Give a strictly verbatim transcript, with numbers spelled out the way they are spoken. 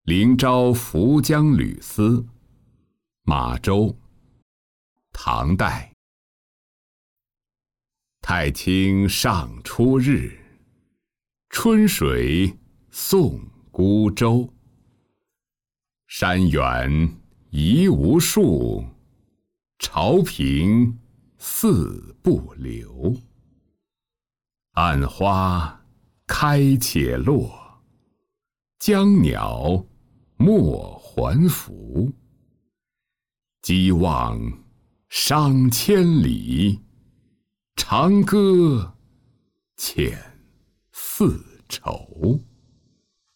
灵昭浮江吕思，马周，唐代。太清上初日，春水送孤舟。山远疑无树，潮平似不流。暗花开且落，江鸟没还伏。羁望伤千里，长歌欠似愁。